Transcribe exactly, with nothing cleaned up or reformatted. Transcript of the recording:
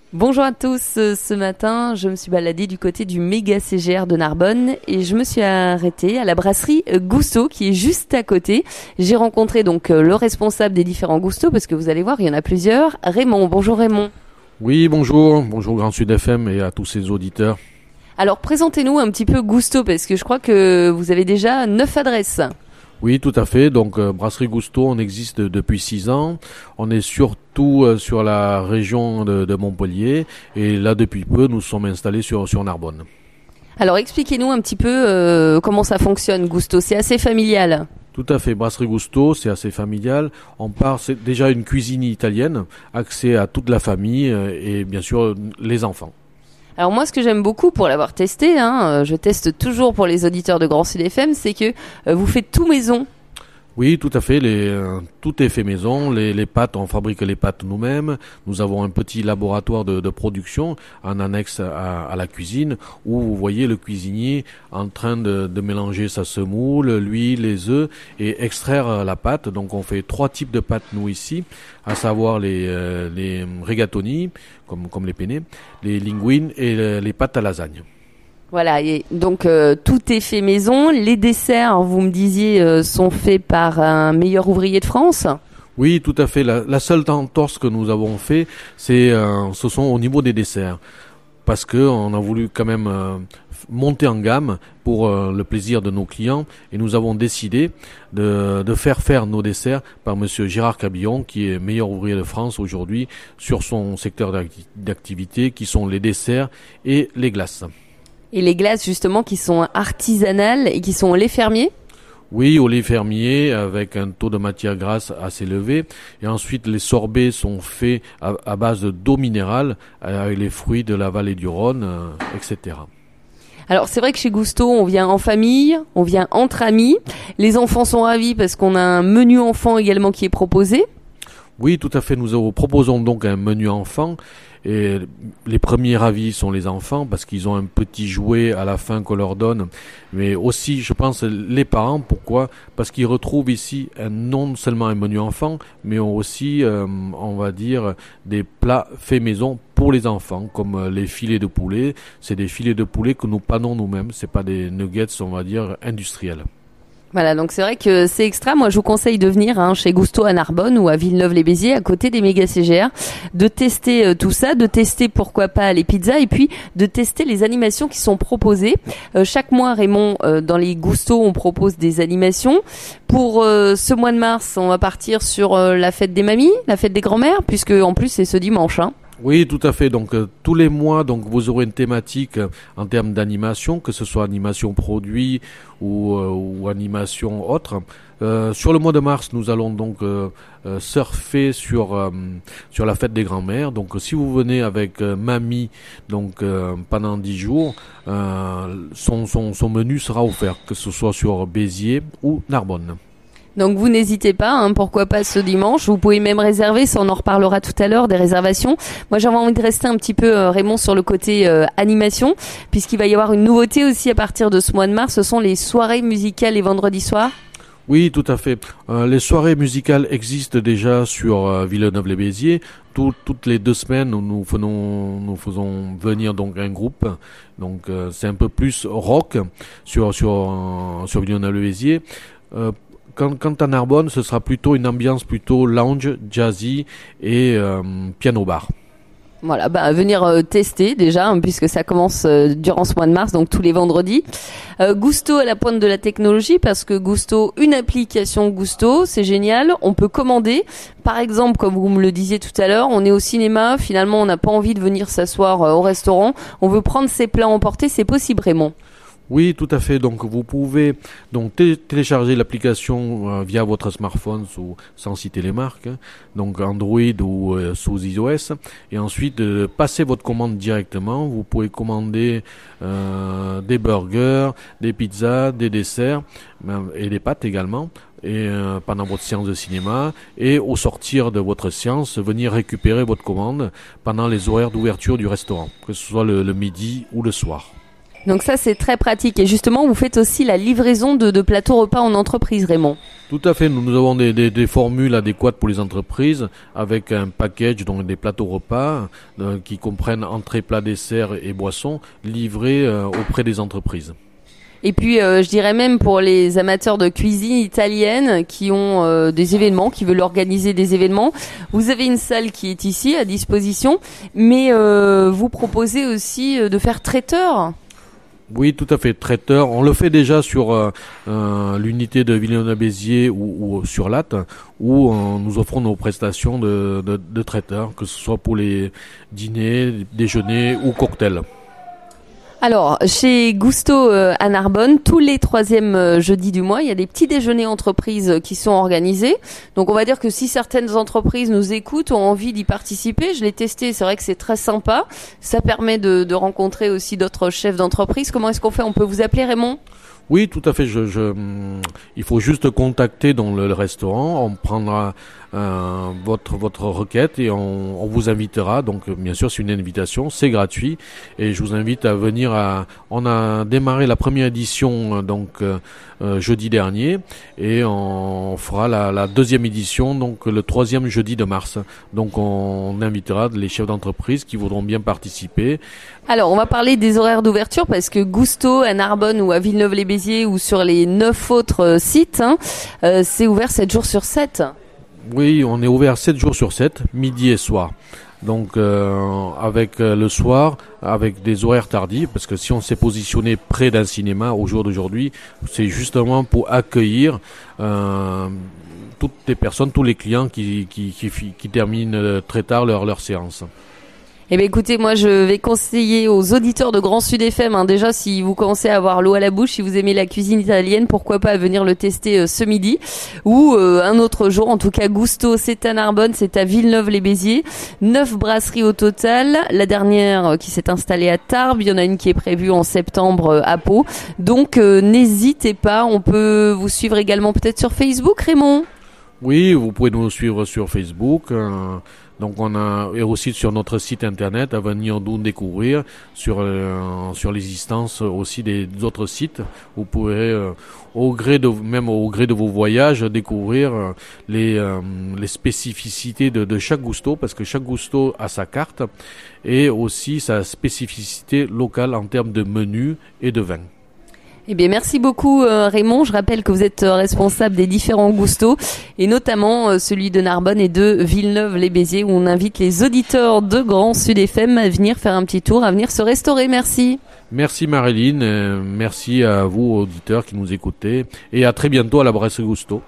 Bonjour à tous, ce matin je me suis baladée du côté du méga C G R de Narbonne et je me suis arrêtée à la brasserie Gousto qui est juste à côté. J'ai rencontré donc le responsable des différents Gousto parce que vous allez voir il y en a plusieurs, Raymond. Bonjour Raymond. Oui bonjour, bonjour Grand Sud F M et à tous ses auditeurs. Alors présentez-nous un petit peu Gousto parce que je crois que vous avez déjà neuf adresses. Oui, tout à fait. Donc, euh, Brasserie Gousto, on existe depuis six ans. On est surtout euh, sur la région de, de Montpellier. Et là, depuis peu, nous sommes installés sur, sur Narbonne. Alors, expliquez-nous un petit peu euh, comment ça fonctionne, Gousto. C'est assez familial. Tout à fait. Brasserie Gousto, c'est assez familial. On part, c'est déjà une cuisine italienne, accès à toute la famille euh, et bien sûr les enfants. Alors moi, ce que j'aime beaucoup pour l'avoir testé, hein, je teste toujours pour les auditeurs de Grand Sud F M, c'est que euh, vous faites tout maison. Oui, tout à fait. Les, euh, tout est fait maison. Les, les pâtes, on fabrique les pâtes nous-mêmes. Nous avons un petit laboratoire de, de production en annexe à, à la cuisine où vous voyez le cuisinier en train de, de mélanger sa semoule, l'huile, les œufs et extraire la pâte. Donc on fait trois types de pâtes nous ici, à savoir les, euh, les rigatoni, comme, comme les penne, les linguines et les, les pâtes à lasagne. Voilà, et donc euh, tout est fait maison. Les desserts, vous me disiez, euh, sont faits par un meilleur ouvrier de France. Oui, tout à fait. La, la seule entorse que nous avons fait, c'est, euh, ce sont au niveau des desserts, parce que on a voulu quand même euh, monter en gamme pour euh, le plaisir de nos clients, et nous avons décidé de, de faire faire nos desserts par Monsieur Gérard Cabillon, qui est meilleur ouvrier de France aujourd'hui sur son secteur d'activité, qui sont les desserts et les glaces. Et les glaces justement qui sont artisanales et qui sont au lait fermier ? Oui, au lait fermier avec un taux de matière grasse assez élevé. Et ensuite, les sorbets sont faits à, à base d'eau minérale avec les fruits de la vallée du Rhône, euh, et cetera. Alors c'est vrai que chez Gousto, on vient en famille, on vient entre amis. Les enfants sont ravis parce qu'on a un menu enfant également qui est proposé. Oui, tout à fait. Nous vous proposons donc un menu enfant. Et les premiers ravis sont les enfants parce qu'ils ont un petit jouet à la fin qu'on leur donne, mais aussi je pense les parents. Pourquoi ? Parce qu'ils retrouvent ici un, non seulement un menu enfant, mais aussi euh, on va dire des plats faits maison pour les enfants, comme les filets de poulet. C'est des filets de poulet que nous panons nous-mêmes, c'est pas des nuggets on va dire industriels. Voilà, donc c'est vrai que c'est extra. Moi, je vous conseille de venir hein, chez Gousto à Narbonne ou à Villeneuve-les-Béziers, à côté des méga C G R, de tester euh, tout ça, de tester pourquoi pas les pizzas et puis de tester les animations qui sont proposées. Euh, chaque mois, Raymond, euh, dans les Gousto, on propose des animations. Pour euh, ce mois de mars, on va partir sur euh, la fête des mamies, la fête des grands-mères, puisque en plus c'est ce dimanche. Hein. Oui, tout à fait. Donc euh, tous les mois, donc vous aurez une thématique euh, en termes d'animation, que ce soit animation produit ou, euh, ou animation autre. Euh, sur le mois de mars, nous allons donc euh, euh, surfer sur euh, sur la fête des grands-mères. Donc si vous venez avec euh, mamie, donc euh, pendant dix jours, euh, son son son menu sera offert, que ce soit sur Béziers ou Narbonne. Donc vous n'hésitez pas, hein, pourquoi pas ce dimanche. Vous pouvez même réserver, ça on en reparlera tout à l'heure, des réservations. Moi j'avais envie de rester un petit peu, euh, Raymond, sur le côté euh, animation, puisqu'il va y avoir une nouveauté aussi à partir de ce mois de mars, ce sont les soirées musicales les vendredis soirs. Oui, tout à fait. Euh, les soirées musicales existent déjà sur euh, Villeneuve-les-Béziers. Tout, toutes les deux semaines, nous, nous faisons, nous faisons venir donc un groupe. Donc euh, c'est un peu plus rock sur sur euh, sur Villeneuve-les-Béziers. Euh, Quant, quant à Narbonne, ce sera plutôt une ambiance plutôt lounge, jazzy et euh, piano bar. Voilà, bah venir euh, tester déjà, hein, puisque ça commence euh, durant ce mois de mars, donc tous les vendredis. Euh, Gousto à la pointe de la technologie, parce que Gousto, une application Gousto, c'est génial. On peut commander, par exemple, comme vous me le disiez tout à l'heure, on est au cinéma, finalement on n'a pas envie de venir s'asseoir euh, au restaurant, on veut prendre ses plats emportés, c'est possible, Raymond. Oui, tout à fait. Donc, vous pouvez donc té- télécharger l'application euh, via votre smartphone, sous, sans citer les marques, hein, donc Android ou euh, sous iOS, et ensuite euh, passer votre commande directement. Vous pouvez commander euh, des burgers, des pizzas, des desserts et des pâtes également. Et euh, pendant votre séance de cinéma, et au sortir de votre séance, venir récupérer votre commande pendant les horaires d'ouverture du restaurant, que ce soit le, le midi ou le soir. Donc ça, c'est très pratique. Et justement, vous faites aussi la livraison de, de plateaux repas en entreprise, Raymond. Tout à fait. Nous, nous avons des, des, des formules adéquates pour les entreprises avec un package, donc des plateaux repas euh, qui comprennent entrée, plat, dessert et boissons livrés euh, auprès des entreprises. Et puis, euh, je dirais même pour les amateurs de cuisine italienne qui ont euh, des événements, qui veulent organiser des événements, vous avez une salle qui est ici à disposition, mais euh, vous proposez aussi de faire traiteur. Oui, tout à fait. Traiteur, on le fait déjà sur euh, euh, l'unité de Villeneuve-Béziers ou, ou sur Latte, où euh, nous offrons nos prestations de, de, de traiteur, que ce soit pour les dîners, déjeuners ou cocktails. Alors, chez Gusto euh, à Narbonne, tous les troisièmes euh, jeudis du mois, il y a des petits déjeuners entreprises qui sont organisés. Donc, on va dire que si certaines entreprises nous écoutent, ont envie d'y participer, je l'ai testé, c'est vrai que c'est très sympa. Ça permet de, de rencontrer aussi d'autres chefs d'entreprise. Comment est-ce qu'on fait? On peut vous appeler, Raymond? Oui, tout à fait. Je, je, il faut juste contacter dans le, le restaurant. On prendra euh, votre votre requête et on, on vous invitera. Donc, bien sûr, c'est une invitation, c'est gratuit et je vous invite à venir. À, on a démarré la première édition donc euh, euh, jeudi dernier et on fera la, la deuxième édition donc le troisième jeudi de mars. Donc, on invitera les chefs d'entreprise qui voudront bien participer. Alors, on va parler des horaires d'ouverture parce que Gusto à Narbonne ou à Villeneuve-les-Béziers ou sur les neuf autres sites, hein, euh, c'est ouvert sept jours sur sept. Oui, on est ouvert sept jours sur sept, midi et soir. Donc euh, avec euh, le soir, avec des horaires tardifs, parce que si on s'est positionné près d'un cinéma au jour d'aujourd'hui, c'est justement pour accueillir euh, toutes les personnes, tous les clients qui, qui, qui, qui terminent très tard leur, leur séance. Eh bien écoutez, moi je vais conseiller aux auditeurs de Grand Sud F M, hein, déjà si vous commencez à avoir l'eau à la bouche, si vous aimez la cuisine italienne, pourquoi pas venir le tester euh, ce midi ou euh, un autre jour. En tout cas, Gusto, c'est à Narbonne, c'est à Villeneuve-les-Béziers. Neuf brasseries au total. La dernière euh, qui s'est installée à Tarbes, il y en a une qui est prévue en septembre euh, à Pau. Donc euh, n'hésitez pas, on peut vous suivre également peut-être sur Facebook, Raymond. Oui, vous pouvez nous suivre sur Facebook. Euh, donc on a et aussi sur notre site internet à venir nous découvrir sur euh, sur l'existence aussi des autres sites. Vous pourrez euh, au gré de même au gré de vos voyages découvrir euh, les euh, les spécificités de, de chaque gusto parce que chaque gusto a sa carte et aussi sa spécificité locale en termes de menu et de vin. Eh bien, merci beaucoup euh, Raymond. Je rappelle que vous êtes euh, responsable des différents gustos et notamment euh, celui de Narbonne et de Villeneuve-les-Béziers où on invite les auditeurs de Grand Sud F M à venir faire un petit tour, à venir se restaurer. Merci. Merci Marilyn, euh, merci à vous auditeurs qui nous écoutez et à très bientôt à la Brasserie Gusto.